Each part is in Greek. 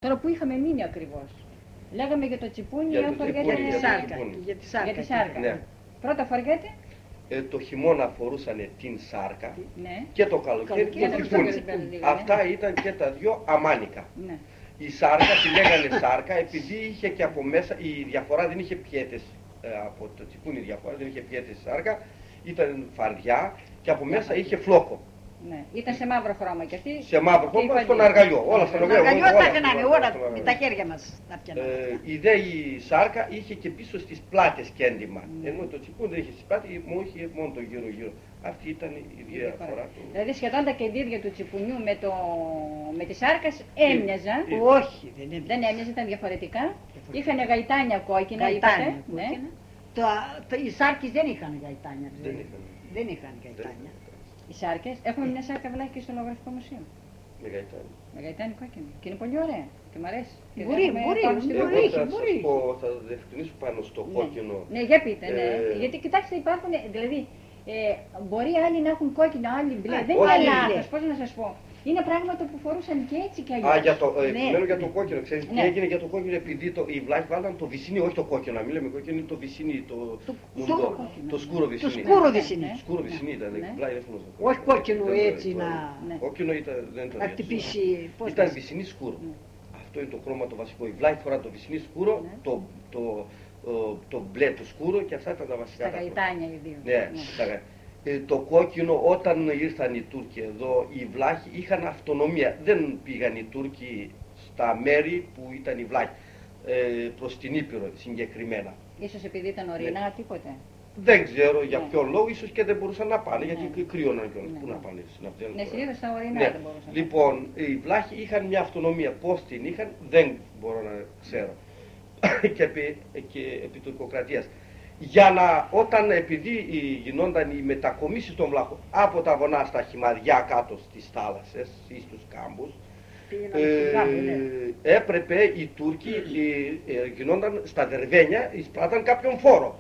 Τώρα που είχαμε μείνει ακριβώς. Λέγαμε για το τσιπούνι, Για για τη σάρκα. Ναι. Πρώτα φοριέται. Το χειμώνα φορούσαν την σάρκα, Ναι. και το καλοκαίρι το τσιπούνι. Αυτά ήταν και τα δυο αμάνικα. Ναι. Η σάρκα τη λέγανε σάρκα επειδή είχε και από μέσα, η διαφορά δεν είχε πιέτες, από το τσιπούνι διαφορά, δεν είχε πιέτες η σάρκα, ήταν φαρδιά και από μέσα είχε φλόκο. Ναι. Ήταν σε μαύρο χρώμα και αυτή. Σε μαύρο χρώμα, στον αργαλιό. Όλα στον αργαλιό. Αργαλιό τα κάναμε, όλα με τα χέρια μας τα πιάναμε. Η σάρκα είχε και πίσω στις πλάτες κέντημα. Ενώ το τσιπούνι δεν είχε στις πλάτες, είχε μόνο το γύρω-γύρω. Αυτή ήταν η διαφορά του. Δηλαδή σχεδόν τα κεντήρια του τσιπουνιού με τη σάρκα έμοιαζαν. Όχι, δεν έμοιαζε, ήταν διαφορετικά. Είχαν γαϊτάνια κόκκινα, είπατε. Ναι. Οι σάρκες δεν είχαν γαϊτάνια. Δεν είχαν γαϊτάνια. Οι σάρκες. Έχουμε μια σάρκα βλάχη στο Λογραφικό Μουσείο. Με γαϊτάνι. Με γαϊτάνι κόκκινο. Και είναι πολύ ωραία. Και μου αρέσει. Μπορεί. Θα διευκρινίσω πάνω στο κόκκινο. Ναι, για πείτε. Ναι. Γιατί κοιτάξτε, υπάρχουν. Δηλαδή, μπορεί άλλοι να έχουν κόκκινο, άλλοι μπλε. Δεν είναι λάθος. Πώς να σας πω. Είναι πράγματα που φορούσαν και έτσι κι αλλιώς. Επιμένω για το κόκκινο. Ξέρεις τι έγινε για το κόκκινο, επειδή οι βλάχοι βάλαν το βυσσίνι, όχι το κόκκινο. Να μην λέμε κόκκινο, είναι το βυσσίνι, το σκούρο βυσσίνι. Σκούρο βυσσίνι ήταν. Όχι κόκκινο έτσι να. Κόκκινο δεν ήταν. Να χτυπήσει. Ήταν βυσσίνι σκούρο. Αυτό είναι το χρώμα το βασικό. Οι βλάχοι φοράνε το βυσσίνι σκούρο, το μπλε το σκούρο και αυτά ήταν τα βασικά. Στα γαϊτάνια ιδίως. Ναι, το κόκκινο όταν ήρθαν οι Τούρκοι εδώ, οι βλάχοι είχαν αυτονομία. Δεν πήγαν οι Τούρκοι στα μέρη που ήταν οι βλάχοι, προς την Ήπειρο συγκεκριμένα. Ίσως επειδή ήταν ορεινά, τίποτε. Δεν ξέρω για ποιο λόγο, ίσως και δεν μπορούσαν να πάνε, γιατί κρύωναν κιόλας. Πού να πάνε, να βγαίνουν. Ναι, συνήθως στα ορεινά δεν μπορούσαν. Λοιπόν, οι βλάχοι είχαν μια αυτονομία. Πώς την είχαν, δεν μπορώ να ξέρω. και επί τουρκοκρατίας. Για να, επειδή γινόταν οι μετακομίσεις των βλάχων από τα βονά στα χυμαριά κάτω στις θάλασσες ή στους κάμπους, έπρεπε οι Τούρκοι, γινόταν στα δερβένια, εισπράτταν κάποιον φόρο.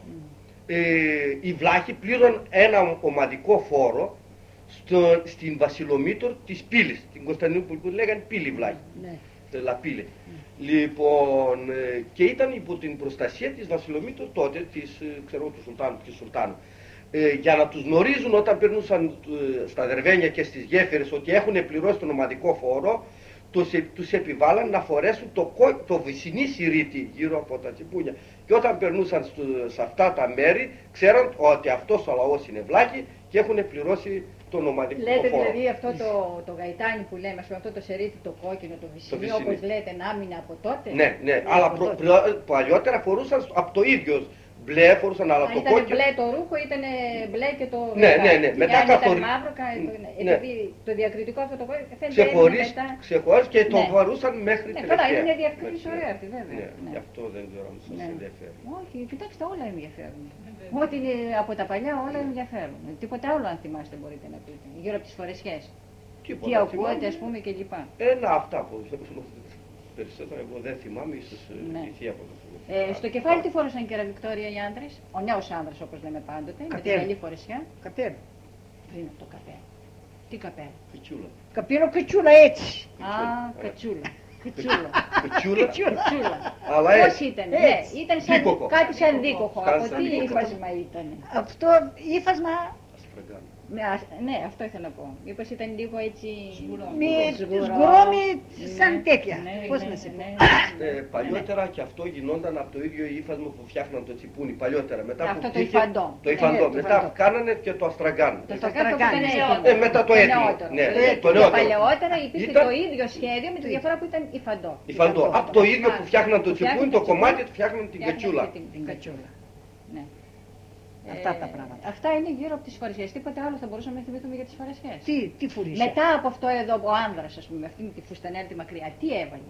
Οι βλάχοι πλήρωναν ένα ομαδικό φόρο στην Βασιλομήτωρ της Πύλης, την Κωνσταντινούπολη που λέγανε Πύλη βλάχοι. Λαπίλε. Λοιπόν, και ήταν υπό την προστασία της Βασιλομήτωρ τότε, του Σουλτάνου και Σουλτάνου. Για να τους γνωρίζουν όταν περνούσαν στα δερβένια και στις γέφυρες ότι έχουν πληρώσει τον ομαδικό φόρο, τους επιβάλλαν να φορέσουν το βυσσινή σιρίτι γύρω από τα τσιπούνια. Και όταν περνούσαν σε αυτά τα μέρη, ξέραν ότι αυτός ο λαός είναι βλάχοι και έχουν πληρώσει τον ομαδικό φόρο. Λέτε δηλαδή αυτό το γαϊτάνι που λέμε, αυτό το σερίτι, το κόκκινο, το βυσσινί, όπως λέτε, να άμυνα από τότε. Ναι, αλλά παλιότερα φορούσαν από το ίδιο. Μπλε φορούσαν, αλλά το κόκκινο. Ήταν μπλε το ρούχο, ήταν μπλε και το. Ναι. Μετά ήταν μαύρο, επειδή το διακριτικό αυτό το κόκκινο φαίνεται. Ξεχωρίζει και το φορούσαν μέχρι την τελευταία. Τώρα είναι διακριτική ωραία αυτή, βέβαια. Γι' αυτό δεν ξέρω αν σας ενδιαφέρει. Όχι, κοιτάξτε, όλα ενδιαφέρουν. Ό,τι είναι από τα παλιά, όλα ενδιαφέρουν. Τίποτα άλλο, αν θυμάστε, μπορείτε να πείτε. Γύρω από τις φορεσιές. Τι ακούγεται, ας πούμε, κλπ. Αυτά που περισσότερο εγώ δεν θυμάμαι, ίσως η θεία από το. Στο κεφάλι τι φόρεσαν, κυρία Βικτόρια, οι άντρες, ο νέος άντρας όπως λέμε πάντοτε, με την καλή φορεσιά. Καπέλο. Πριν από το καπέλο. Τι καπέλο? Κατσούλα. Καπέλο κατσούλα έτσι. Κατσούλα. Κατσούλα. Πώς ήταν? Ήταν κάτι σαν δίκοχο. Από τι ύφασμα ήταν? Αυτό ύφασμα. Ναι, αυτό ήθελα να πω. Μήπως ήταν λίγο έτσι σγουρόμι σαν τέτοια. Πώς να σε πω. Παλιότερα και αυτό γινόταν από το ίδιο ύφασμα που φτιάχναν το τσιπούνι. Παλιότερα. Αυτό το υφαντό. Το υφαντό. Μετά κάνανε και το αστραγκάν. Το αστραγκάν. Μετά το έτοιμο. Παλαιότερα υπήρχε το ίδιο σχέδιο με τη διαφορά που ήταν υφαντό. Υφαντό. Από το ίδιο που φτιάχναν το τσιπούνι, το κομμάτι του φτιάχναν την κατσούλα. Αυτά τα πράγματα. Αυτά είναι γύρω από τις φορεσιές. Τίποτε άλλο θα μπορούσαμε να θυμηθούμε για τις φορεσιές. Τι φορεσιά? Μετά από αυτό εδώ ο άνδρας, ας πούμε, αυτή τη φουστανέλα τη μακριά, τι έβαλε?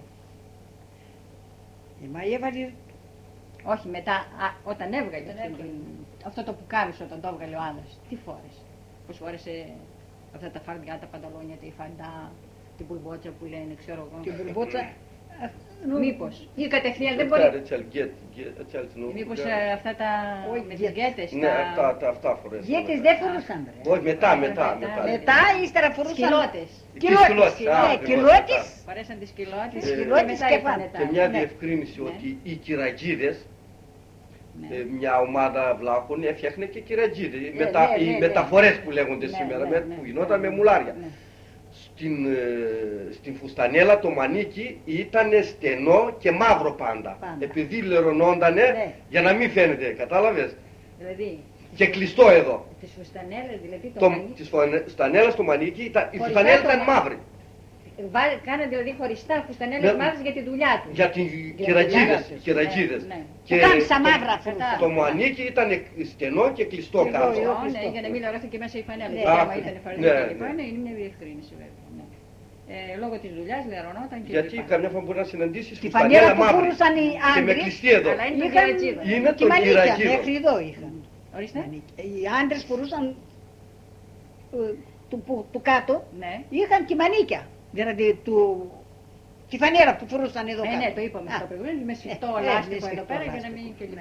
Μα έβαλε. Όχι, μετά, όταν έβγαλε αυτό το πουκάμισο, όταν το έβγαλε ο άνδρας, τι φόρεσε? Πώς φόρεσε αυτά τα φαρδιά, τα πανταλόνια, τη φαντά, την μπουρμπότσα που λένε, ξέρω εγώ. Την μπουρμπότσα Μήπως. Ή κατευθείαν δεν μπορεί. Μήπως αυτά τα με τις γκέτες. Ναι, αυτά φορέσαν. Γκέτες δεν φορούσαν. Όχι, μετά. Μετά ύστερα φορούσαν. Σκυλώτες. Κιλότες. Φορέσαν τις σκυλώτες. Και μια διευκρίνηση ότι οι κυραγίδες, μια ομάδα βλάχων έφτιαχνε και κυραγίδες. Οι μεταφορές που λέγονται σήμερα, που γινόταν με μουλάρια. Στην φουστανέλα το μανίκι ήταν στενό και μαύρο πάντα. Επειδή λερωνόντανε για να μην φαίνεται, κατάλαβες. Δηλαδή, και κλειστό εδώ. Τις φουστανέλες δηλαδή το μανίκι. Τις φουστανέλες το μανίκι, η φουστανέλα ήταν μαύρη. Κάνανε δηλαδή χωριστά φουστανέλες μαύρες για τη δουλειά τους. Για τις κυραγίδες. Και κάμισα μαύρα. Το μανίκι ήταν στενό και κλειστό κάτω. Ναι, για να μην λερώθηκε και μέσα η φανέλα. Άμα ήταν φανέλα κλπ. Είναι μια διευκρίνηση βέβαια. Λόγω της δουλειάς λερωνόταν και γιατί καμιά φορά μπορεί να συναντήσεις τη φανέλα που φορούσαν οι άντρες και με κλειστή εδώ. Αλλά είναι το κυραγίδα. Είναι το κυραγίδα. Μέχρι εδώ είχαν. Ορίστε. Οι άντρες φορούσαν του κάτω, είχαν και μανίκια. Δηλαδή τη φανέλα που φορούσαν εδώ κάτω. Ναι, το είπαμε στο προηγούμενο, με σφιχτό λάστιχο εδώ πέρα για να μην κλπ.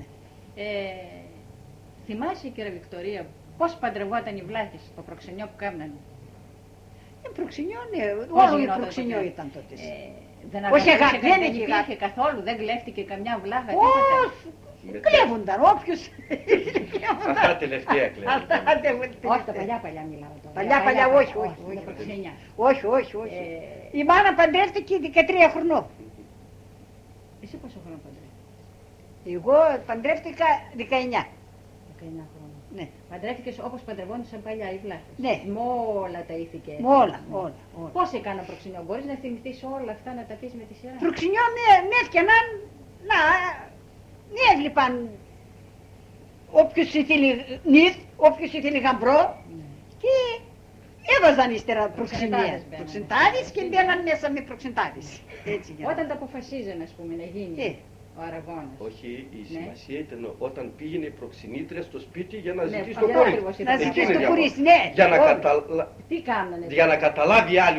Θυμάσαι, κύριε Βικτωρία, πώς παντρευόταν οι βλάχες στο προξενιό που κάμνανε. Προξενιό, ναι, όλο η προξενιό ήταν τότε. Δεν υπήρχε καθόλου, δεν κλέφτηκε καμιά βλάχα, τίποτα. Κλέβονταν, όποιος. Αυτά τελευταία κλέβονταν. Όχι, τα παλιά μιλάω τώρα. Παλιά, όχι. Όχι. Η μάνα παντρεύτηκε 13 χρονών. Εσύ πόσο χρόνο παντρεύτηκες? Εγώ παντρεύτηκα 19. 19 χρόνια. Ναι. Παντρεύτηκες όπως παντρευόντουσαν παλιά οι βλάχες. Ναι. Με όλα τα ήθη. Με όλα. Πώς έκανα προξενιό, μπορείς να θυμηθείς όλα αυτά να τα πεις με τη σειρά? Προξενιό με έφτιαναν, με έβλεπαν όποιος ήθελε νυθ, όποιος ήθελε γαμπρό και έβαζαν ύστερα προξενίες. Προξεντάδες και μπαίναν μέσα με προξεντάδες. Όταν τα αποφασίζαν, ας πούμε, να γίνει. Ο Αραγώνας. Όχι, η σημασία ήταν όταν πήγαινε η προξενήτρια στο σπίτι για να ζητήσει το κορίτσι. Να ζητήσει το κορίτσι, ναι. Για να καταλάβει άλλη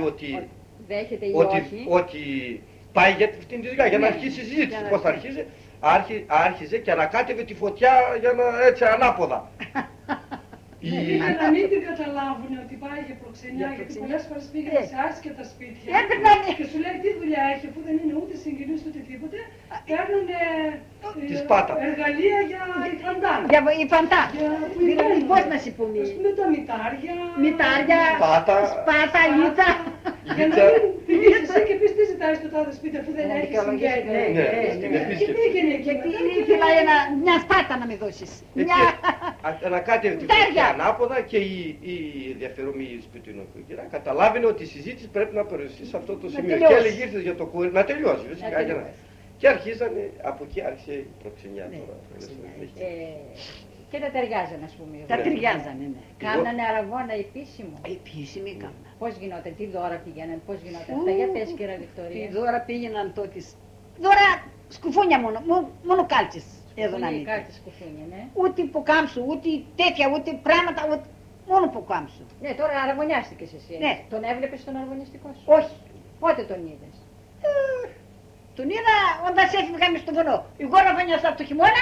ότι πάει για την της για να αρχίσει η συζήτηση. Πώς θα αρχίσει, άρχιζε και ανακάτευε τη φωτιά για να έτσι ανάποδα. Για να μην την καταλάβουν ότι πάει για προξενιά, γιατί πολλές φορές πήγαινε σε άσχετα σπίτια και σου λέει τι δουλειά έχει, αφού δεν είναι ούτε συγγενείς ούτε τίποτε, παίρνουν εργαλεία για φαντά. Για η φαντά. Δηλαδή πώς να σου πούμε. Ας πούμε τα μητάρια, σπάτα, λίτσα. Για να μην πηγείς εσύ και πεις τι ζητάει στο τάδε σπίτι αφού δεν έχει συγγένεια. Και πήγαινε εκεί. Γιατί ήθελα μια σπάτα να με δώσεις. Ανακάτευε τη φωτιά ανάποδα και η ενδιαφερόμενη σπιτινοκοικήρα καταλάβαινε ότι η συζήτηση πρέπει να περιοριστεί σε αυτό το σημείο. Και έλεγε ήρθες για το κορίτσι, να τελειώσει φυσικά. Και αρχίζανε, από εκεί άρχισε η προξενιά τώρα. Και τα ταιριάζανε, ας πούμε. Τα ταιριάζανε, ναι. Κάνανε Αραγώνα επίσημο. Επίσημη κάνανε. Πώς γινόταν, τι δώρα πήγαιναν, πώς γινόταν αυτά. Για πες, κύριε Βικτωρία. Τι δώρα πήγαιναν τότε. Δώρα σκουφούνια μόνο κάλτσες. Σκουφούνια, ναι. Ούτε που κάμψου, ούτε τέτοια, ούτε πράγματα, μόνο που κάμψου. Ναι, τώρα αραγωνιάστηκες εσύ. Ναι. Τον έβλεπες τον αραγωνιστικό σου? Όχι. Πότε τον είδες? Τον είδα όταν έφυγαμε στο βουνό. Εγώ αραγωνιάσα από το χειμώνα,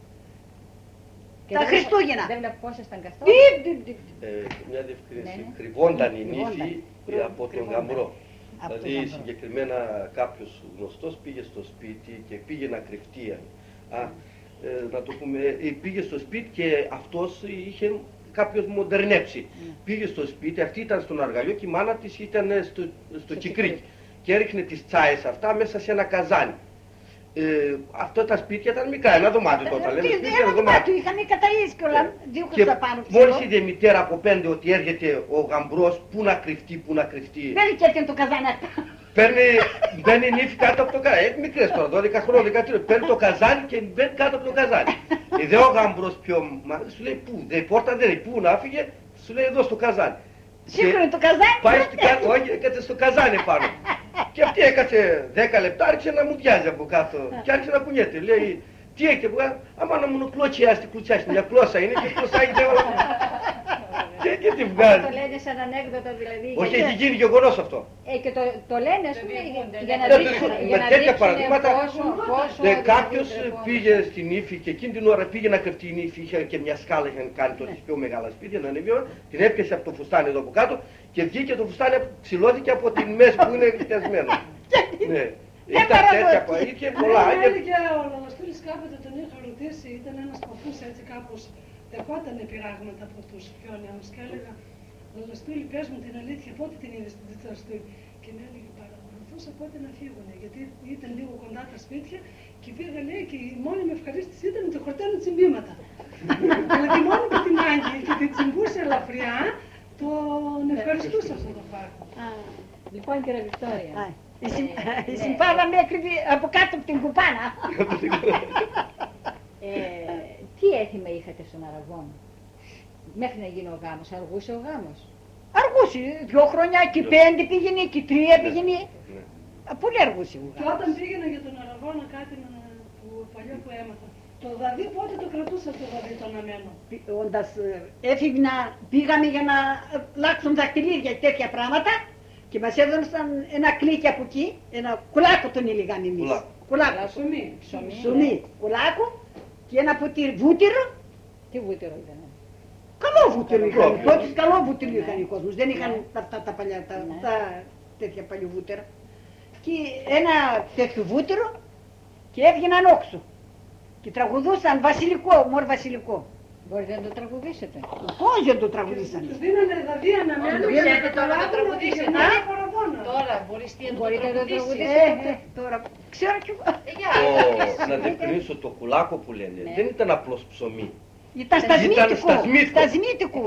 τα Χριστούγεννα. Δεν βλέπω πώς ήταν καθόλου. Μια διευκρίνηση. Κρυβόνταν η νύφη από τον γαμπρό. Δηλαδή συγκεκριμένα κάποιος γνωστός πήγε στο σπίτι και πήγε να κρυφτεί. Να το πούμε, πήγε στο σπίτι και αυτός είχε κάποιος μοντερνέψει. Πήγε στο σπίτι, αυτή ήταν στον αργαλείο και η μάνα της ήταν στο τσικρίκι. Και έριχνε τις τσάες αυτά μέσα σε ένα καζάνι. Αυτά τα σπίτια ήταν μικρά, ένα δωμάτιο τότε. Ένα δωμάτιο, είχαμε καταΐσει και όλα, δύο χρωστά πάνω. Μόλις είδε η μητέρα από πέντε ότι έρχεται ο γαμπρός, πού να κρυφτεί, πού να κρυφτεί. Μπαίνει και έρχεται το καζάνι αυτά. Μπαίνει η νύφη κάτω από το καζάνι. Μικρές τώρα, 12 χρόνια, 13. Παίρνει το καζάνι και μπαίνει κάτω από το καζάνι. Είδε ο γαμπρός πιο. Σου λέει πού, η πόρτα δεν είναι, πού να φύγε, σου λέει εδώ στο καζάνι. Σίγουρα το καζάνι. Πάει στο κάτω, όχι, έκατσε στο καζάνι πάνω. Και αυτή έκατσε 10 λεπτά, άρχισε να μου διάζει από κάτω και άρχισε να κουνιέται. Λέει, τι έχει από κάτω, άμα να μου κλωτσιάσει, κλωτσιάσει, μια κλώσσα είναι και κλωτσάγεται όλα. Και Και τη βγάζει. Το λένε σαν ανέκδοτο δηλαδή. Όχι, έχει γίνει γεγονός αυτό. Και το λένε, ας πούμε, για να δείξουν πόσο... Κάποιος πήγε στην Ήφη και εκείνη την ώρα πήγε να κρυφτεί η Ήφη, είχε και μια σκάλα, είχαν κάνει τότε πιο μεγάλα σπίτια, να ανεβεί, την έπιασε από το φουστάνι εδώ από κάτω και βγήκε το φουστάνι, ξυλώθηκε από την μέση που είναι πιασμένο. Ήταν τέτοια που είχε πολλά. Και ο Λαλαστούλης κάποτε τον είχα ρωτήσει, ήταν ένας παππούς έτσι κάπως, δεχότανε πειράγματα από τους πιο νέους και έλεγα Λαλαστούλη, πες μου την αλήθεια, πότε την είδες την Λαλαστούλη? Και με έλεγε παρακολουθούσα πότε να φύγουνε, γιατί ήταν λίγο κοντά τα σπίτια και πήγα λέει και η μόνη με ευχαρίστηση ήταν να το χορταίνουν τσιμπήματα. Δηλαδή μόνο με την Άγγι και την τσιμπούσε ελαφριά, τον ευχαριστούσα αυτό το πράγμα. Λοιπόν, κύριε Βικτόρια. Η συμπάδα μέχρι από κάτω από την κουπάνα. Τι έθιμα είχατε στον Αραβώνα μέχρι να γίνει ο γάμος? Αργούσε ο γάμος? Αργούσε, 2 χρόνια, και 5 πήγαινε, και 3 πήγαινε. Πολύ αργούσε. Και όταν πήγαινα για τον Αραβώνα κάτι που παλιό που έμαθα, το δαδί πότε το κρατούσα το δαδί το αναμένο? Όντας έφυγνα, πήγαμε για να λάξουν δακτυλίδια και τέτοια πράγματα και μας έδωσαν ένα κλίκι από εκεί, ένα κουλάκο τον έλεγαμε εμείς. Κουλάκο. Ψωμί. Κουλάκο και ένα ποτήρι βούτυρο. Τι βούτυρο ήταν? Καλό βούτυρο είχαν, τότε καλό βούτυρο είχαν οι κόσμος, δεν είχαν αυτά τα παλιά, τέτοια παλιοβούτυρα. Και ένα τέτοιο βούτυρο και έβγαιναν όξω και τραγουδούσαν βασιλικό, μωρ βασιλικό. Μπορείτε να το τραγουδήσετε? Πώς δεν το τραγουδήσανε? Τους δίνανε δηλαδή αναμένο για να καταλάβουν ότι γυρνάει Αραβώνα. Τώρα μπορείτε να το τραγουδήσετε? Τώρα ξέρω κι εγώ. Να διευκρινίσω, το κουλάκο που λένε δεν ήταν απλώς ψωμί. Ήταν στασμίτικο.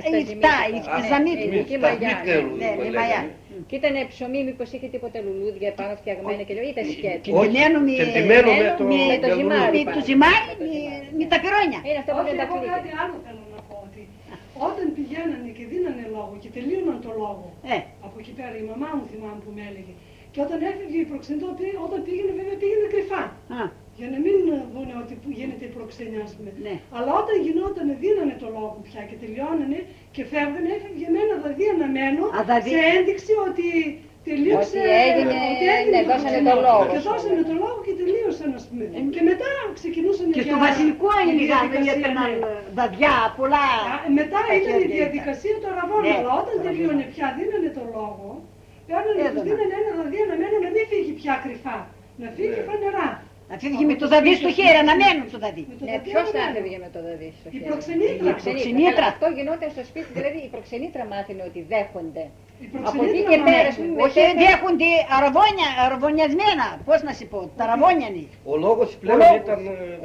Και ήταν ψωμί, μήπως είχε τίποτα λουλούδια πάνω φτιαγμένα και λέω, ήταν σκέτο. Τεντημένο με το ζυμάρι, με τα πυρόνια. Είναι αυτό που δεν τα εγώ κάτι άλλο θέλω να πω, ότι όταν πηγαίνανε και δίνανε λόγο και τελείωναν το λόγο, από εκεί πέρα η μαμά μου θυμάμαι που με έλεγε, και όταν έφευγε η προξενητή, όταν πήγαινε βέβαια πήγαινε κρυφά. Για να μην δούνε ότι γίνεται η προξενιά, ας πούμε. Αλλά όταν γινόταν, δίνανε το λόγο πια και τελειώνανε και φεύγανε, έφευγε με ένα δαδί αναμένο σε ένδειξη ότι τελείωσε. Ότι έγινε, δώσανε το λόγο. Και δώσανε το λόγο και τελείωσαν, ας πούμε. Και μετά ξεκινούσαν και στο βασιλικό έλεγαν γιατί έπαιρναν δαδιά, πολλά. Μετά ήταν η διαδικασία του Αραβώνα. Αλλά όταν τελείωνε πια, δίνανε το λόγο, δίνανε ένα δαδί αναμένο να μην φύγει πια κρυφά. Να φύγει φανερά. Να φύγει με το δαδί στο χέρι, αναμένουν το δαδί. Ποιος θα έφευγε με το δαδί στο χέρι? Η προξενήτρα. Αυτό γινόταν στο σπίτι, δηλαδή η προξενήτρα μάθαινε ότι δέχονται. Από εκεί και πέρα, όχι δέχονται αραβωνιασμένα, πώς να σου πω, τα αραβώνιανοι. Ο λόγος πλέον ήταν...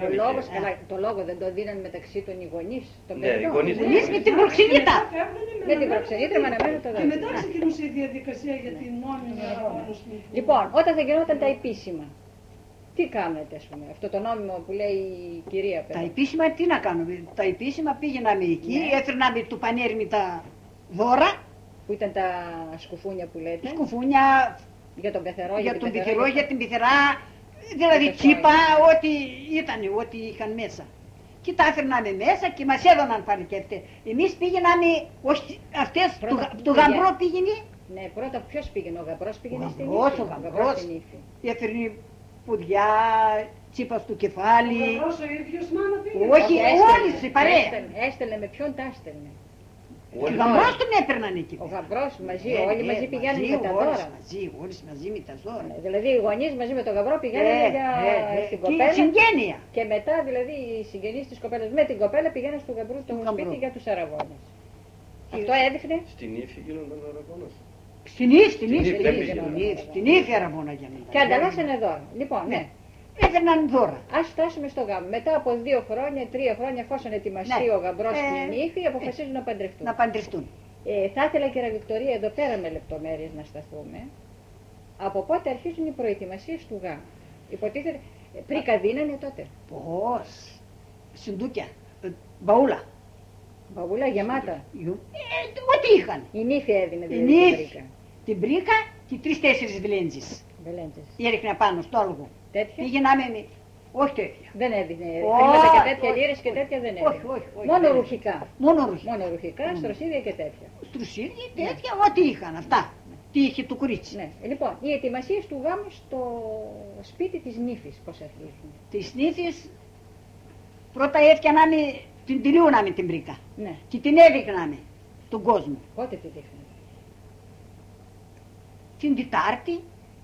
Το λόγο δεν το δίναν μεταξύ των οι γονείς, των παιδιών. Εμείς με την προξενήτρα. Με την προξενήτρα με αναμένουν το δάδι. Και μετά ξεκινούσε η διαδικασία για την νόμιμη αραβώνωση. Λοιπόν, όταν θα γινόταν τα επίσημα, τι κάνετε, ας πούμε, αυτό το νόμιμο που λέει η κυρία Πέτρα? Τα επίσημα τι να κάνουμε, τα επίσημα πήγαιναμε εκεί, έφερναμε του πανέρι με τα δώρα. Που ήταν τα σκουφούνια που λέτε? Σκουφούνια για τον πεθερό, για την πεθερά, δηλαδή τσίπα, ό,τι ήταν, ό,τι είχαν μέσα. Και τα έφερναμε μέσα και μας έδωναν πάλι και αυτές. Εμείς πήγαιναμε, όχι αυτές, του γαμπρό πήγαινε. Ναι, πρώτα ποιος πήγαινε, ο γαμπρός πήγαινε στην Ήφη. Ο γαμπρός έφερνε πουδιά, τσίπα στο κεφάλι. Ο γαμπρός ο ίδιος μάνα πήγαινε? Όχι, όλοι σε παρέα. Έστελνε, με ποιον τα έστελνε? Ο γαμπρός τον έπαιρναν εκεί. Ο γαμπρός μαζί, όλοι μαζί πηγαίνανε με τα δώρα. Όλοι μαζί με τα δώρα. Δηλαδή οι γονείς μαζί με τον γαμπρό πηγαίνανε στην κοπέλα. Και συγγένεια. Και μετά δηλαδή οι συγγενείς της κοπέλας με την κοπέλα πηγαίνανε στο γαμπρού το σπίτι για τους αραβώνες. Αυτό έδειχνε. Στην Ήφη γίνονταν ο αραβώνας. Στην Ήφη αραβώνα γίνονταν. Και ανταλλάσσανε δώρα. Λοιπόν, ναι. Έφερναν δώρα. Ας φτάσουμε στο γάμο. Μετά από 2 χρόνια, 3 χρόνια, εφόσον ετοιμαστεί ο γαμπρός και η νύφη, αποφασίζουν να παντρευτούν. Να παντρευτούν. Θα ήθελα, κυρία Βικτωρία, εδώ πέρα με λεπτομέρειες να σταθούμε. Από πότε αρχίζουν οι προετοιμασίες του γάμου? Υποτίθεται, πρίκα δίνανε τότε? Πώς? Συντούκια, μπαούλα. Μπαούλα γεμάτα. Ό,τι είχαν. Η νύφη έδινε δηλαδή την πρίκα και 3-4 βελέντζες. Έριχνε πάνω στο άλογο. Πήγαιναμε Όχι τέτοια. Δεν έδινε. Χρήματα και τέτοια, λίρες και τέτοια δεν έδινε. Όχι. Μόνο ρουχικά. Μόνο ρουχικά. Μόνο ρουχικά, στροσίδια και τέτοια. Στροσίδια, τέτοια, ό,τι είχαν αυτά. Τι είχε το κορίτσι. Ναι. Λοιπόν, οι ετοιμασίες του γάμου στο σπίτι της νύφης, πώς αρχίζουν? Της νύφης πρώτα έφτιαναμε, την τυλιούναμε την πρίκα. Ναι. Και την έδειχναμε τον κόσμο. Πότε τη δείχνανε? Την Τετάρτη.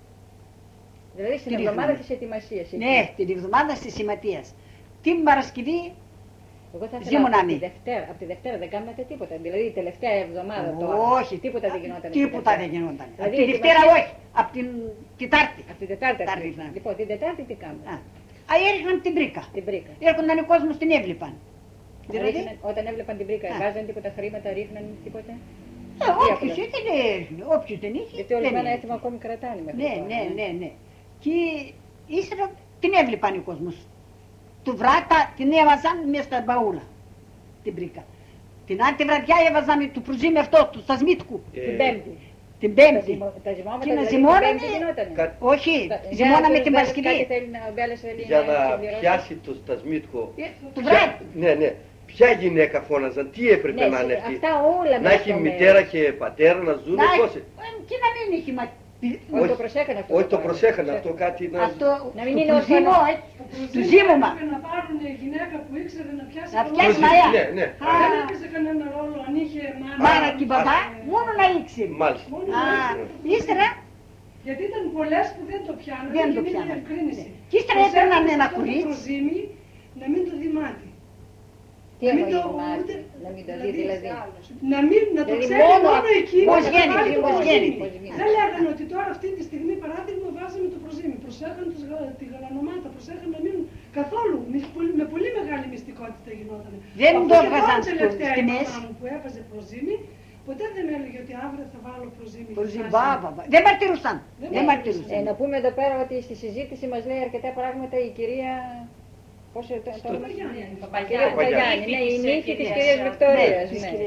Δηλαδή στην εβδομάδα της ετοιμασίας. Εκεί. Ναι, την εβδομάδα της συμματίας. Την Παρασκευή Εγώ θα ήθελα ζήμωναμε. από τη Δευτέρα δεν κάνατε τίποτα. Δηλαδή η τελευταία εβδομάδα τώρα. Όχι, Τίποτα δεν γινόταν. Τίποτα δεν γινόταν. Δηλαδή, Από τη Δευτέρα όχι, από την Τετάρτη. Από την Τετάρτη. Ναι. Λοιπόν, την Τετάρτη τι κάνουμε? Έριχναν την πρίκα. Την πρίκα. Έρχονταν οι κόσμος την έβλεπαν. Δηλαδή, Όταν έβλεπαν την πρίκα, βάζαν τίποτα χρήματα, ρίχναν τίποτα? όποιος ήθελε έριχνε, όποιος δεν είχε. Γιατί ορισμένα έθιμα ακόμη κρατάνε μέχρι τώρα. Ναι. Και ύστερα την έβλεπαν οι κόσμος. Του βράτα την έβαζαν μέσα στα μπαούλα, την πρίκα. Την άλλη βραδιά έβαζαμε το προζύμι αυτό του Στασμίτικου. Την Πέμπτη. Την Πέμπτη. Τα ζυμώματα Και να δηλαδή, ζυμώνανε, την Πέμπτη γινότανε. όχι, ζυμώναμε την Παρασκευή. Για να πιάσει το Στασμίτικο. Του βράδυ. Ναι. Ποια γυναίκα φώναζαν, τι έπρεπε να είναι αυτή? Αυτά όλα να έχει μητέρα και πατέρα να ζουν, πώς? Και να μην έχει Όχι, το προσέχανε αυτό. Όχι, το προσέχανε αυτό κάτι να... Να μην είναι το ζύμωμα. Να πάρουν γυναίκα που ήξερε να πιάσει Να πιάσει μαλλιά. Ναι. Δεν έπαιζε κανένα ρόλο αν είχε μάνα και μπαμπά, μόνο να ήξερε. Μάλιστα. Ύστερα γιατί ήταν πολλές που δεν το πιάνουν. Δεν το πιάνουν. Και ύστερα έπαιρναν ένα κορίτσι. Να μην το δημάτι. Τι εννοεί να μην το δει δηλαδή? Να το ξέρει μόνο εκείνη. Πώς γίνεται. Δεν λέγανε ότι τώρα αυτή τη στιγμή παράδειγμα βάζαμε το προζύμι. Προσέχαν τη γαλανομάτα, προσέχαν να μείνουν καθόλου. Με πολύ μεγάλη μυστικότητα γινόταν. Δεν το έβγαζαν στη μέση. Που έβαζε προζύμι, ποτέ δεν έλεγε ότι αύριο θα βάλω προζύμι. Δεν μαρτυρούσαν. Να πούμε εδώ πέρα ότι στη συζήτηση μας λέει αρκετά πράγματα η κυρία... Πώς το όνομα? Παπαγιάννη, ναι, η νύφη της κυρίας Βικτωρίας.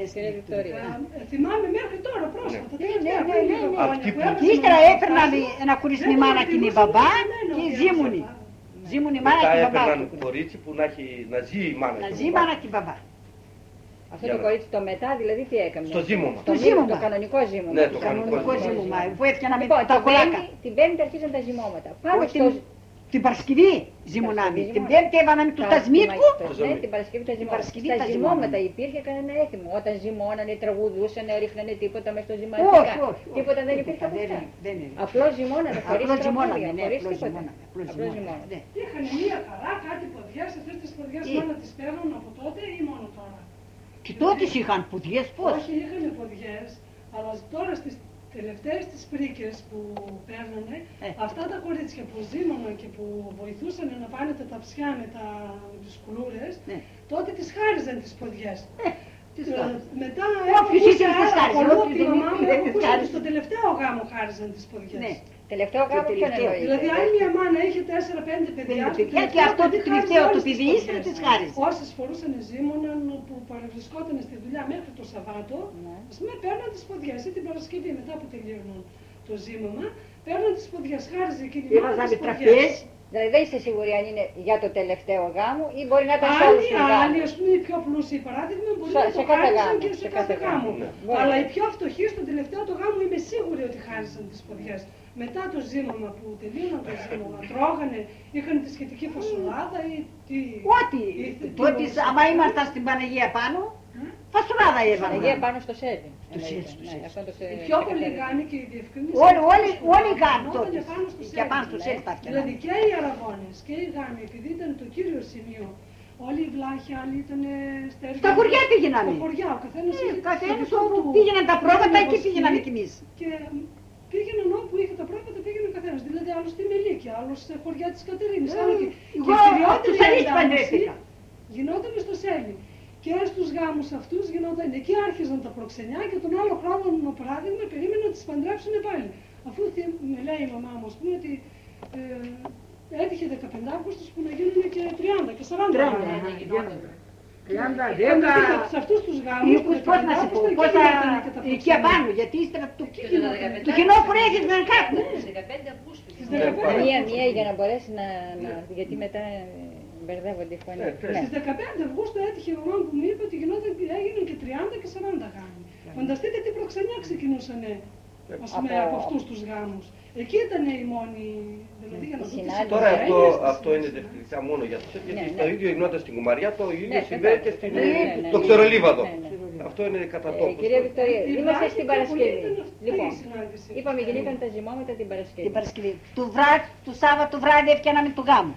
Θυμάμαι μέχρι τώρα πρόσφατα. Και ύστερα έπαιρναν ένα κορίτσι μάνα και η μπαμπά και ζήμουνη. Ζήμουνη μάνα και η μπαμπά. Μετά έπαιρναν κορίτσι που να ζει η μάνα και η μπαμπά. Να ζει η μάνα και η μπαμπά. Αυτό το κορίτσι το μετά δηλαδή τι έκανε? Στο ζύμωμα. Το κανονικό ζύμωμα. Ναι, το κανονικό ζύμωμα. Που έφτιαναμε τα κολάκα. Την Πέμπτη αρχίζαν τα ζυμώματα. Την Παρασκευή ζυμωνάμε. Την Πέμπτη έβαλαμε του Στασμίτικου. Ναι, την Παρασκευή τα ζυμώματα. Τα ζυμώματα υπήρχε κανένα έθιμο. Όταν ζυμώνανε, τραγουδούσαν, ρίχνανε τίποτα μέσα στο ζυμάκι. Τίποτα δεν υπήρχε από αυτά. Απλώς ζυμώνανε, χωρίς τραγούδια, χωρίς τίποτα. Απλώς ζυμώνανε. Είχαν μία χαρά, κάτι ποδιές, αυτές τις ποδιές μόνο τις παίρνουν από τότε ή μόνο τώρα? Και τότε είχαν ποδιές πώς? Όχι, είχαν ποδιές, αλλά τώρα στις τελευταίες τις πρίκες που παίρνανε, αυτά τα κορίτσια που ζήμωναν και που βοηθούσαν να πάνε τα ταψιά με τις κουλούρες, τότε τις χάριζαν τις ποδιές. Μετά έφυγε πολλού τη μαμά μου ότι στον τελευταίο γάμο χάριζαν τις ποδιές. Τελευταίο γάμο ποιον εννοεί? Δηλαδή αν μια μάνα είχε 4-5 παιδιά και αυτό το τελευταίο το παιδί ήθελε τις χάριζε. Όσες φορούσαν ζήμωναν που παρευρισκόταν στη δουλειά μέχρι το Σαββάτο, ας πούμε παίρναν τις ποδιές ή την Παρασκευή μετά που τελείωναν το ζήμωμα, παίρναν τις ποδιές, χάριζε εκείνη η μάνα τις ποδιές. Δηλαδή δεν είστε σίγουροι αν είναι για το τελευταίο γάμο ή μπορεί να ήταν σε όλους τους γάμους. Άλλοι, ας πούμε, οι πιο πλούσιοι παράδειγμα μπορεί να το χάρισαν και σε κάθε γάμο. Αλλά οι πιο φτωχοί στον τελευταίο το γάμο είμαι σίγουρη ότι χάρισαν τις ποδιές. Μετά το ζύμωμα που τελείωναν το ζύμωμα, τρώγανε, είχαν τη σχετική φασουλάδα ή τι... Ό,τι, τότε άμα ήμασταν στην Παναγία πάνω, φασουλάδα έβαλαν. Παναγία πάνω στο σέλι. Οι πιο πολλοί γάμοι και οι διευκρινήσεις... Όλοι οι γάμοι τότε, και πάνω στο σέλι τα φτιάχναν. Δηλαδή και οι αραβώνες και οι γάμοι, επειδή ήταν το κύριο σημείο, όλοι οι βλάχοι, άλλοι ήταν στέρια. Στα χωριά πήγαιναμε. Στα χωριά, ο καθένας όπου πήγαιναν τα πρόβατα, εκεί πήγαιναμε κι εμείς. Πήγαιναν όπου είχε τα πρόβατα, πήγαινε ο καθένας. Δηλαδή άλλος στη Μελίκη, άλλος στη χωριά της Κατερίνης. Εγώ τους αρέσει παντρεύτηκα. Γινόταν στο Σέλι. Και στους γάμους αυτούς γινόταν, εκεί άρχιζαν τα προξενιά και τον άλλο χρόνο, παράδειγμα, περίμεναν να τις παντρέψουν πάλι. Αφού με λέει η μαμά μου, ας πούμε, ότι έτυχε 15 Αύγουστος που να γίνουν και 30 και 40 χρόνια. Σε αυτούς τους γάμους, πώς να σου πω, πόσα εκεί απάνω, γιατί ύστερα το κοινό προέρχεται να κάτω. Στις 15 Αυγούστου. Μία για να μπορέσει να... γιατί μετά μπερδεύονται οι φωνές. Στις 15 Αυγούστου έτυχε η μαμά που μου είπε ότι έγιναν και 30 και 40 γάμοι. Φανταστείτε τι προξενιά ξεκινούσαν από αυτούς τους γάμους. Εκεί ήταν οι μόνοι, δηλαδή για να δουν. Τώρα αυτό είναι δευτερικά μόνο για τους, γιατί το ίδιο γινόταν στην Κουμαριά, το ίδιο συμβαίνει και στο Ξερολίβαδο. Αυτό είναι κατά τόπους. Κυρία Βικτωρία, είμαστε στην Παρασκευή. Λοιπόν, είπαμε γινόταν τα ζυμώματα την Παρασκευή. Την Παρασκευή. Του Σάββατο βράδυ έφτιαναμε του γάμου.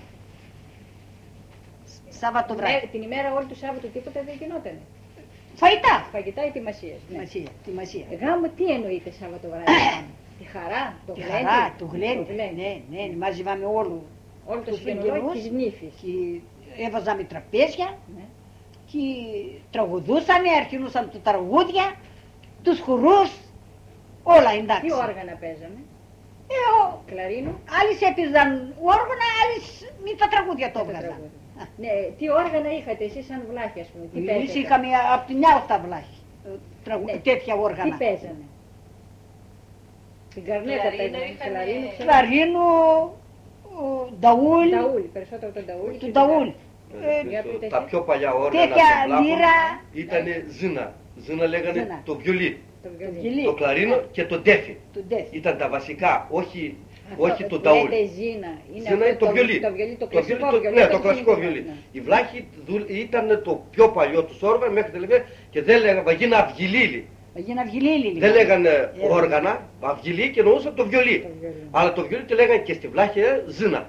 Σάββατο βράδυ. Την ημέρα όλη του Σάββατου τίποτα δεν γινόταν. Φαγητά. Φαγητά ή τιμασίες. Τιμασία. Γάμο τι εννοείται Σάββατο βράδυ? Τη χαρά, το γλέντι. Το γλέντι. Ναι, μαζεύαμε όλους τους γενολόγους της νύφης. Και έβαζαμε τραπέζια και τραγουδούσανε, αρχινούσαν τα τραγούδια, τους χορούς, όλα εντάξει. Τι όργανα παίζαμε? Κλαρίνο. Άλλοι έπαιζαν όργανα, άλλοι με τα τραγούδια το έβγαζαν. Ναι, τι όργανα είχατε εσείς σαν βλάχοι, ας πούμε? Εμείς είχαμε από την μια οχτά βλάχοι, τέτοια όργανα. Τι παίζανε? Την καρνέτα παίζανε, κλαρίνο, νταούλ. Περισσότερο το νταούλ. Τα πιο παλιά όργανα ήταν ζήνα. Ζήνα λέγανε το βιολί. Το κλαρίνο και το ντέφι. Ήταν τα βασικά, όχι το νταούλ. Ζήνα είναι το βιολί. Το κλασικό βιολί. Οι βλάχοι ήταν το πιο παλιό του όργανο μέχρι τελευταία και δεν λέγανε βαγίνα αυγιλίλη. Δεν λέγανε όργανα, αυγιλί και εννοούσαν το βιολί. Αλλά το βιολί το λέγανε και στη βλάχη ζήνα.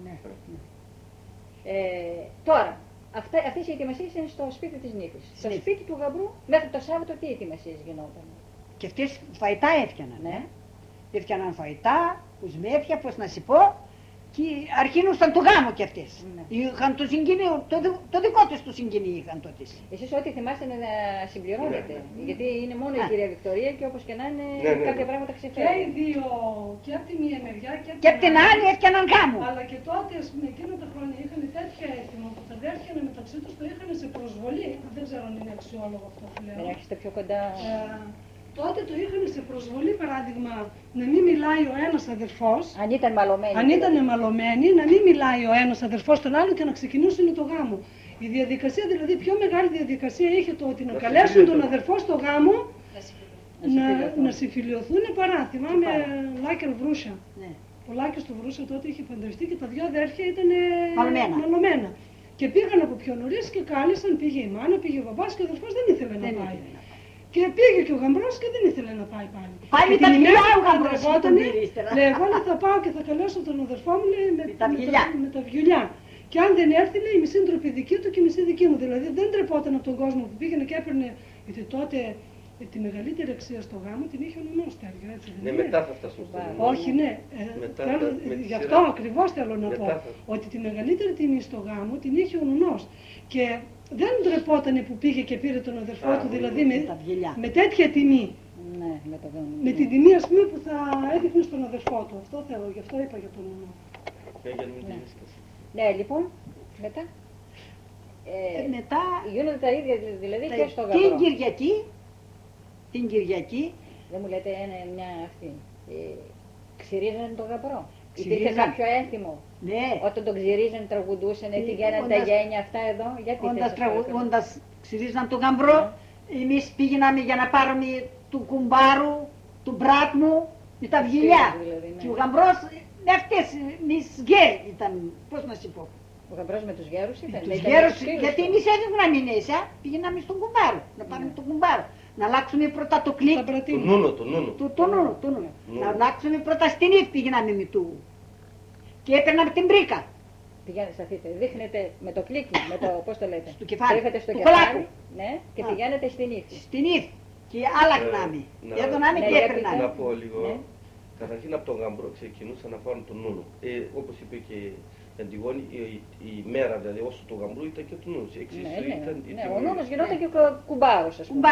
Τώρα, αυτές οι ετοιμασίες είναι στο σπίτι της νύφης. Στο σπίτι του γαμπρού μέχρι το Σάββατο τι ετοιμασίες γινόταν? Και αυτές φαϊτά έφτιαναν. Έφτιαναν φαϊτά, κουσμέφια, πώς να σου πω, και αρχίνουσαν το γάμο κι αυτές. Είχαν το συγκινείο, το δικό τους το συγκινείο είχαν τότε. Εσείς ό,τι θυμάστε να συμπληρώνετε, γιατί είναι μόνο η κυρία Βικτωρία και όπως και να είναι κάποια πράγματα ξεφεύγουν. Και οι δύο, και από τη μία μεριά και από την άλλη έφτιαναν γάμο. Αλλά και τότε, με εκείνα τα χρόνια είχαν τέτοια έθιμα που τα αδέρφια μεταξύ τους το είχαν σε προσβολή. Δεν ξέρω αν είναι αξιόλογο αυτό που λέω. Να έχετε πιο κοντά. Τότε το είχαν σε προσβολή, παράδειγμα, να μην μιλάει ο ένας αδερφός. Αν ήταν μαλωμένοι. Αν ήταν μαλωμένοι, να μην μιλάει ο ένας αδερφός τον άλλο και να ξεκινήσουν το γάμο. Η διαδικασία, δηλαδή, πιο μεγάλη διαδικασία είχε το ότι να καλέσουν τον αδερφό στο γάμο να συμφιλιωθούν παρά. Θυμάμαι Λάκερ Βρούσα. Ο Λάκης του Βρούσα τότε είχε παντρευτεί και τα δυο αδέρφια ήταν μαλωμένα. Και πήγαν από πιο νωρίς και κάλεσαν, πήγε η μάνα, πήγε ο μπαμπάς και ο αδερφός δεν ήθελε να πάει. Και πήγε και ο γαμπρός και δεν ήθελε να πάει πάλι. Πάλι την ημέρα που παντρευότανε, λέει, εγώ θα πάω και θα καλέσω τον αδερφό μου με τα βιολιά. Και αν δεν έρθει, λέει, η μισή ντροπή δική του και η μισή δική μου. Δηλαδή δεν τρεπόταν από τον κόσμο που πήγαινε και έπαιρνε. Γιατί τότε τη μεγαλύτερη αξία στο γάμο την είχε ο νονός Στέργιο, έτσι δεν είναι? Ναι, μετά θα φτάσουν στο γάμο. Όχι, ναι. Γι' αυτό ακριβώς θέλω να πω. Ότι τη μεγαλύτερη τιμή στο γάμο την είχε ο νονός. Και δεν ντρεπότανε που πήγε και πήρε τον αδερφό του, δηλαδή με τέτοια τιμή. Με την τιμή, ας πούμε, που θα έδειχνε στον αδερφό του. Αυτό θέλω, γι' αυτό είπα για τον νονό. Ναι, λοιπόν, μετά. Μετά γίνονται τα ίδια, δηλαδή και στο γαμπρό. Την Κυριακή. Δεν μου λέτε μια αυτή. Ξυρίζανε τον γαμπρό. Υπήρχε κάποιο ένθιμο? Ναι. Όταν τον ξυρίζανε, τραγουδούσαν, τι γίνανε τα γένια αυτά εδώ? Γιατί όντας ξυρίζαν τον γαμπρό, εμείς πήγαιναμε για να πάρουμε του κουμπάρου, του μπράτ μου, με τα βιολιά. Και ο γαμπρός, αυτές, εμείς γκέι ήταν, πώς να σου πω. Ο γαμπρός με τους γέρους ήταν? Τους γέρους, γιατί εμείς έφυγαμε μέσα, πήγαιναμε στον κουμπάρο, να πάρουμε τον κουμπάρο. Να αλλάξουμε πρώτα το κλικ. Το νούνο. Να αλλάξουμε πρώτα στην ύφη, πήγαιναμε με του. Και έπαιρναμε την πρίκα. Πηγαίνετε, σταθείτε, δείχνετε με το κλικ, με το, πώς το λέτε. Στο κεφάλι, στο κεφάλι, ναι, και πηγαίνετε στην ύφη. Στην ύφη. Και άλλαχναμε. Έδωναμε και έπαιρναμε. Να πω λίγο. Καταρχήν από τον γαμπρό ξεκινούσαν να πάρουν τον νούνο. Όπως είπε και η Αντιγόνη, η μέρα δηλαδή όσο του γαμπρού ήταν και του νούνου. Ναι, ο νούνος γινόταν και κουμπάρος, ας πούμε.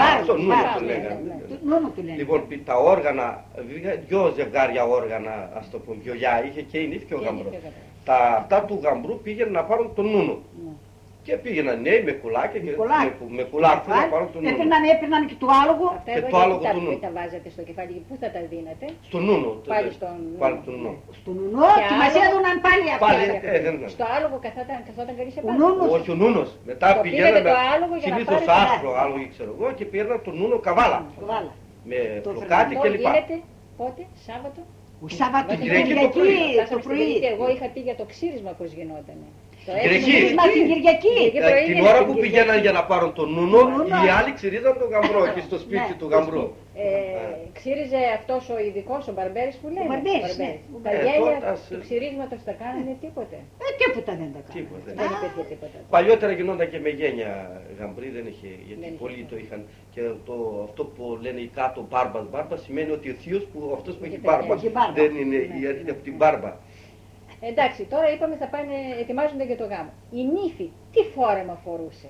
Νούνο του λένε. Λοιπόν, τα όργανα, δυο ζευγάρια όργανα, ας το πούμε, βιολιά είχε και η νύφη και ο γαμπρός. Τα αυτά του γαμπρού πήγαιναν να πάρουν τον νούνο. Και πήγαιναν νέοι με κουλάκια και με κουλάρφου να πάρουν τον νούνο. Έπαιρναν και το άλογο. Αυτά Και εδώ το άλογο γιατί του νούνου. τα βάζατε στο κεφάλι, πού θα τα δίνατε? Στο νούνο. Πάλι στον νούνο. Στο νουνό και μας έδωναν πάλι αυτά. Στο άλογο καθόταν κανείς επάνω. Όχι ο νούνος. Μετά πηγαίναμε συνήθως άσπρο άλογο ξέρω εγώ και πήγαιναν το νούνο καβάλα. Με φλοκάτι κλπ. Γίνεται πότε, Σάββατο? Κυριακή το πρωί. Εγώ είχα πει για το ξύρισμα πώς γινότανε. Κυριακή. Την ώρα που πηγαίναν για να πάρουν τον νούνο, οι άλλοι ξυρίζαν τον γαμπρό εκεί στο σπίτι του γαμπρού. Ξύριζε αυτός ο ειδικός, ο Μπαρμπέρης που λέμε. Τα γέλια του ξυρίσματος τα κάνανε τίποτε. Τίποτα δεν τα κάνανε. Δεν υπήρχε τίποτα. Παλιότερα γινόταν και με γένια γαμπροί, δεν είχε, γιατί πολλοί το είχαν. Και αυτό που λένε οι κάτω μπάρμπα σημαίνει ότι ο θείος αυτός που έχει μπάρμπα δεν είναι από την μπάρμπα. Εντάξει, τώρα είπαμε θα πάνε, ετοιμάζονται για το γάμο. Η νύφη τι φόρεμα φορούσε?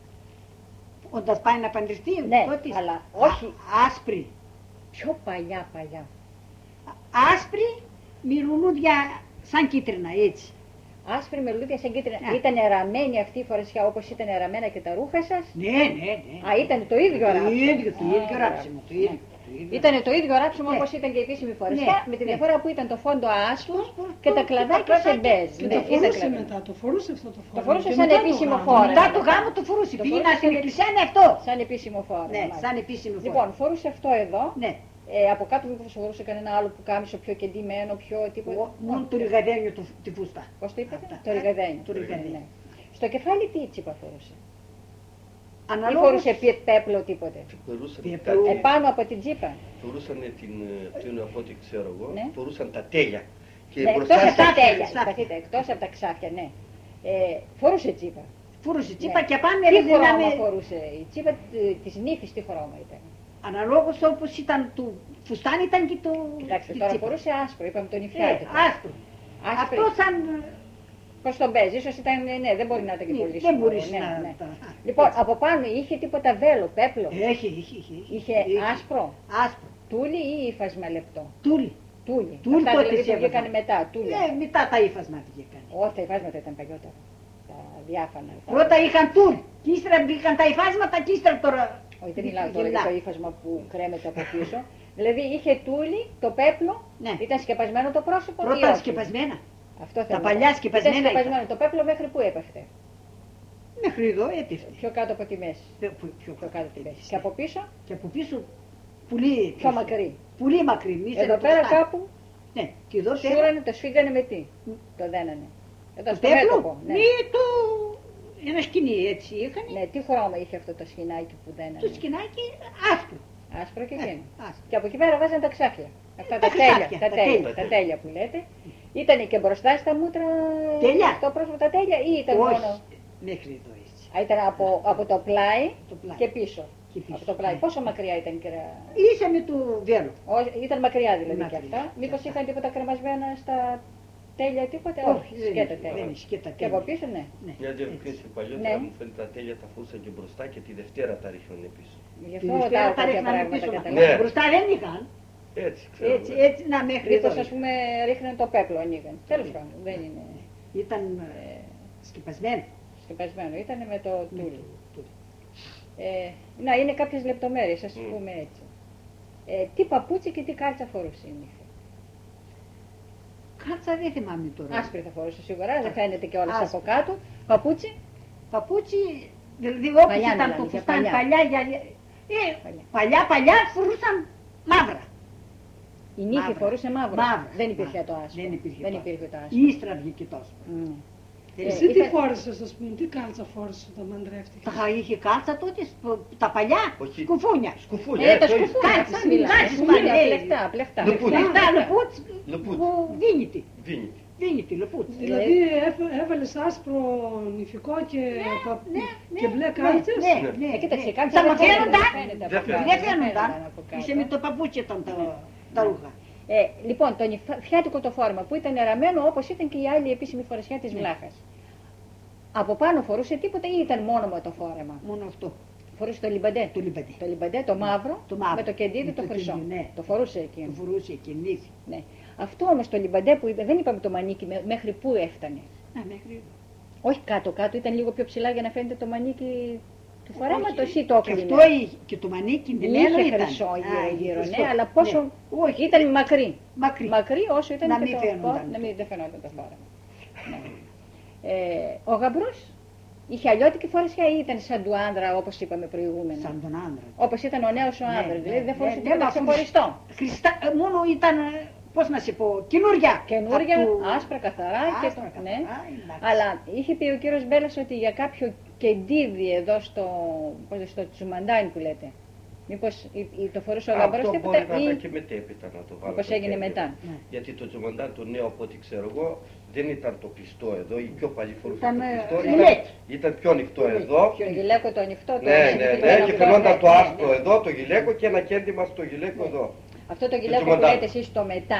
Όταν πάει να παντρευτεί, ναι, αλλά όχι άσπρη. Πιο παλιά. Άσπρη με λουλούδια σαν κίτρινα, έτσι. Άσπρη με λουλούδια σαν κίτρινα. Ήταν ραμμένη αυτή η φορεσιά όπως ήταν ραμμένα και τα ρούχα σας? Ναι. Α, ήταν το ίδιο ράψιμο. Το ίδιο ράψιμο. Ήταν το ίδιο ράψιμο όπως ήταν και η επίσημη φορεσιά, με τη διαφορά που ήταν το φόντο άσπρο και τα κλαδάκια σε μπέζ. Και το φορούσε μετά, το φορούσε αυτό το φόρμα. Το φορούσε σαν επίσημο φόρμα. Μετά το γάμο το φορούσε, πήγαινα στην εκκλησία, είναι αυτό. Σαν επίσημο φόρμα. Ναι, σαν επίσημο φόρμα. Λοιπόν, φορούσε αυτό εδώ. Ναι. Από κάτω μήπως φορούσε κανένα άλλο που κάμισο πιο κεντυμένο, πιο τίποτα? Μόνο το ριγαδένιο τη φούστα. Πώς το είπατε? Το ριγαδένιο. Στο κεφάλι τι τσίπα φορούσε? Ή φορούσε πέπλο τίποτε? Επάνω από την τσίπα. Φορούσαν από ό,τι ξέρω εγώ, φορούσαν τα τέλεια. Εκτός από τα τέλεια, εκτός από τα ξάφια, ναι. Φορούσε τσίπα. Φορούσε τσίπα και πάνω τι χρώμα φορούσε? Η τσίπα της νύφης τι χρώμα ήταν? Αναλόγως όπως ήταν το φουστάνι ήταν και το... Κοιτάξτε, τώρα φορούσε άσπρο, είπαμε τον νυφιάτικο. Άσπρο. Αυτό σαν... Πώς τον παίζει, ίσως ήταν, ναι, δεν μπορεί να ήταν και πολύ. Δεν μπορείς να... Λοιπόν, από πάνω είχε τίποτα βέλο, πέπλο? Είχε άσπρο. Άσπρο. Τούλι ή ύφασμα λεπτό? Τούλι. Αυτά δηλαδή το βγήκανε μετά, τούλι. Ναι, μετά τα ύφασμα βγήκανε. Όχι, τα υφάσματα ήταν παλιότερα. Τα διάφανα. Πρώτα είχαν τούλι, και ύστερα μπήκαν τα υφάσματα και ύστερα τώρα... Όχι, δεν μιλάω τώρα για το ύφασμα που κρέμεται από πίσω. Δηλαδή είχε τούλι, το πέπλο, ήταν σκεπασμένο το πρόσωπο? Πρώτα σκεπασμένα. Τα παλιά σκεπασμένα ήταν. Το πέπλο μέχρι που έπεφτε? Μέχρι εδώ έπεφτε. Πιο κάτω από τη μέση. Πιο κάτω από τη μέση. Και από πίσω? Και από πίσω πολύ πιο μακρύ. Πολύ μακρύ. Εδώ πέρα κάπου ναι. Και εδώ σούρανε, το σφίγγανε με τι? Το δένανε. Εδώ στο μέτωπο. Ναι, ένα σκηνή έτσι είχαν. Ναι, τι χρώμα είχε αυτό το σκηνάκι που δένανε? Το σκηνάκι άσπρο. Άσπρο και εκείνο. Και από εκεί πέρα βάζανε τα ξάφια. Αυτά τα τέλεια που λέτε. Ήτανε και μπροστά στα μούτρα στο πρόσωπο τα τέλεια ή ήταν μόνο? Μέχρι εδώ έτσι. Ήταν από το πλάι και πίσω. Από το πλάι. Πόσο μακριά ήταν, κυρία? Ίσα με το βέλο. Ήταν μακριά δηλαδή και αυτά. Μήπως είχαν τίποτα κρεμασμένα στα τέλεια τίποτα? Όχι, σκέτα τέλεια. Και από πίσω, ναι. Μια διευκρίνηση, παλιότερα μου φαίνεται τα τέλεια τα φορούσαν και μπροστά και τη Δευτέρα τα ρίχνουν πίσω. Γι' αυτό τα ρίχναν πίσω. Μπροστά δεν είχαν. Έτσι, ξέρω. Έτσι, να μέχρι εδώ. Μήπως ας πούμε ρίχναν το πέπλο, ανοίγαν. Τέλος πάντων, δεν είναι... Ήταν σκεπασμένο. Σκεπασμένο, ήταν με το τούλι. Να, είναι κάποιες λεπτομέρειες, ας πούμε έτσι. Τι παπούτσι και τι κάλτσα φορούσε η νύφη? Κάλτσα δεν θυμάμαι τώρα. Άσπρη θα φορούσε σίγουρα, δεν φαίνεται και όλες από κάτω. Παπούτσι? Παπούτσι, δηλαδή όπως ήταν το φουστάνι παλιά φορούσαν μαύρα. Η νύφη φορούσε μαύρο. Δεν υπήρχε το άσπρο. Δεν υπήρχε το άσπρο. Ύστερα βγήκε το άσπρο. Εσύ τι φόρεσες, ας πούμε, τι κάλτσα φόρεσες όταν μαντρεύτηκες? Είχε κάλτσα τότε, τα παλιά, σκουφούνια. Σκουφούνια, τα σκουφούνια. Πλεφτά, πλεφτά. Λεπούτσι, που δίνεται, λεπούτσι. Δηλαδή έβαλες άσπρο νηφικό και μπλε κάλτσες? Ναι, κοίταξε, τα μαθαίνονταν, δεν φαίνονταν. Είσαι με το παπούτσι ήταν τα ρούχα. Λοιπόν, το νηφιάτικο το φόρμα που ήταν ραμμένο όπως ήταν και η άλλη επίσημη φορεσιά της Βλάχας. Από πάνω φορούσε τίποτα ή ήταν μόνο με το φόρεμα? Μόνο αυτό. Φορούσε το λιμπαντέ. Το λιμπαντέ, το μαύρο, με το κεντίδι το χρυσό. Το φορούσε εκείνο. Το φορούσε εκείνη. Ναι. Αυτό όμως το λιμπαντέ που δεν είπαμε το μανίκι μέχρι πού έφτανε? Μέχρι Όχι κάτω-κάτω, ήταν λίγο πιο ψηλά για να φαίνεται το μανίκι του φορέματος ή το Και έκλεινε. αυτό και το μανίκι ντυμένο Είχε ήταν. χρυσό γύρω, χρυσό. ναι, αλλά πόσο Ναι. Όχι, ήταν μακρύ. μακρύ. Μακρύ όσο ήταν Να και μην το φαίνονταν. να μην δεν φαινόταν το φόρεμα. Ναι. Ο γαμπρός είχε αλλιώτικη φορεσιά ή ήταν σαν του άντρα όπως είπαμε προηγούμενα. Σαν τον άντρα. Όπως ήταν ο νέος ο άντρας, δηλαδή δεν φορούσε ναι, τίποτα μα ξεχωριστό. μόνο ήταν, πώς να σε πω, καινούρια. Καινούρια, Απ' του- άσπρα καθαρά και το, άσπρα ναι. καθαρά, εντάξει. Αλλά είχε πει ο κύριος Μπέλας ότι για κάποιο κεντίδι εδώ στο τσουμαντάνι που λέτε, μήπως το φορούσε ο γαμπρός Αυτό τίποτα μπορεί να ή ήταν και μετέπειτα να το βάλω. μήπως το έγινε τέτοιο. μετά. Ναι. Γιατί το τσομαντάν το νέο από ό,τι ξέρω εγώ δεν ήταν το κλειστό εδώ, οι πιο παλιοί φορούσαν Ήταν, το κλειστό, γυλαίκι. ήταν πιο ανοιχτό εδώ. Το γυλαίκο το ανοιχτό, το Ναι, και φαινόταν το ναι, άστρο ναι. εδώ, το γυλαίκο και ένα κέντημα στο γυλαίκο εδώ. Αυτό το γυλαίκο που τσουμαντάν. λέτε εσείς το μετά,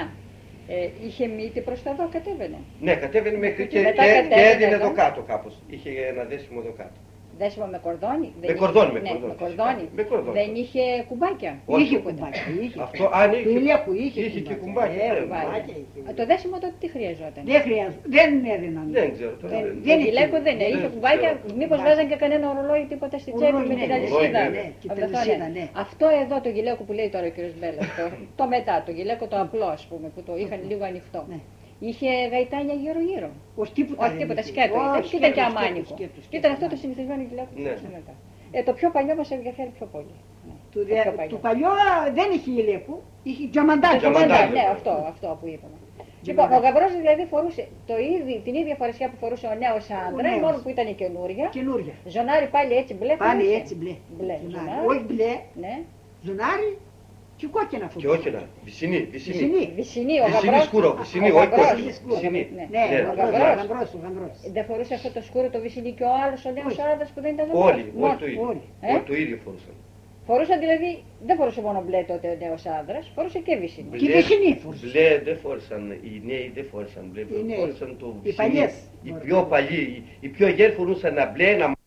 είχε μύτη προς τα εδώ, κατέβαινε. Ναι, κατέβαινε μέχρι και Μετά κατέβαινε έδινε εδώ. εδώ κάτω κάπως. Είχε ένα δέσιμο εδώ κάτω. Δέσιμο με κορδόνι. Με κορδόνι, με ναι, κορδόνι, με κορδόνι. φυσικά. Με κορδόνι. Δεν είχε κουμπάκια. Όχι. Είχε κουμπάκια, είχε. Αυτό, αν είχε. Φίλια που είχε και κουμπάκια. ναι, κουμπάκια είχε. Το δέσιμο τότε τι χρειαζόταν. Δεν χρειάζεται, δεν έδιναν. Δεν ξέρω τώρα. Δεν- δεν- δεν Το γυλαίκο δεν δεν είχε ξέρω. κουμπάκια, μήπως Ναι. βάζαν και κανένα ορολόι τίποτα στη τσέπη Ορολόι, με ναι, την ορολόι, αλυσίδα. ναι, και Από την αυτό, αλυσίδα, ναι. Αυτό εδώ το γυλαίκο που λέει τώρα ο κ. Μπέλλας, το μετά, το γυλαίκο το απλό ας πούμε, που το είχαν λίγο ανοιχτό. Ναι. Είχε γαϊτάνια γύρω-γύρω. Όχι τίποτα. Όχι δεν τίποτα, είχε. σκέτο ήταν. Όχι, Και ήταν και σκέτο, αμάνικο. σκέτο, Και ήταν σκέτο, αυτό το ναι. συνηθισμένο γυλαίκο που Ναι. είχε μετά. Το πιο παλιό μας ενδιαφέρει πιο πολύ. Ναι, Του, το πιο παλιό. του παλιό δεν είχε γυλαίκο, είχε τζαμαντάκι. Τζαμαντάκι. Ναι, αυτό που είπαμε. Λοιπόν, ο γαμπρός δηλαδή φορούσε την ίδια φορεσιά που φορούσε ο νέος άντρα, νέος. μόνο που ήταν η καινούρια. Καινούρια. Ζωνάρι πάλι έτσι μπλε. Πάλι φορούσε. έτσι μπλε. Μπλε, Ζωνάρι. ζωνάρι. Όχι μπλε, Ναι. ζωνάρι και κόκκινα Και φορούσε. όχι να. Βυσσινή. Βυσσινή. Βυσσινή, ο Βυσσινή γαμπρός. σκούρο, βυσσινή, ο όχι γαμπρός. κόκκινη. Βυσσινή. Ναι. Ναι, Ναι, ο ο γαμπρός, γαμπρός. ο γαμπρός, ο γαμπρός. Δεν φορούσε αυτό το σκούρο το βυσσινή και ο άλλος ο νέος Όχι. άντρας που δεν ήταν γαμπρός. Όλοι, Μόνο. όλοι το ίδιο. όλοι. Όλοι το ίδιο φορούσαν. Φορούσαν δηλαδή, δεν φορούσε μόνο μπλε τότε ο νέος άντρας, φορούσε και βυσσινή. Και βυσσινή φορούσε. Μπλε δεν φόρησαν, οι νέοι δεν φόρησαν μπλε, Οι νέοι. φόρησαν το Οι βυσσινή. παλιές. Οι πιο παλιοί, οι πιο γέροι φορούσαν ένα μπλε, ένα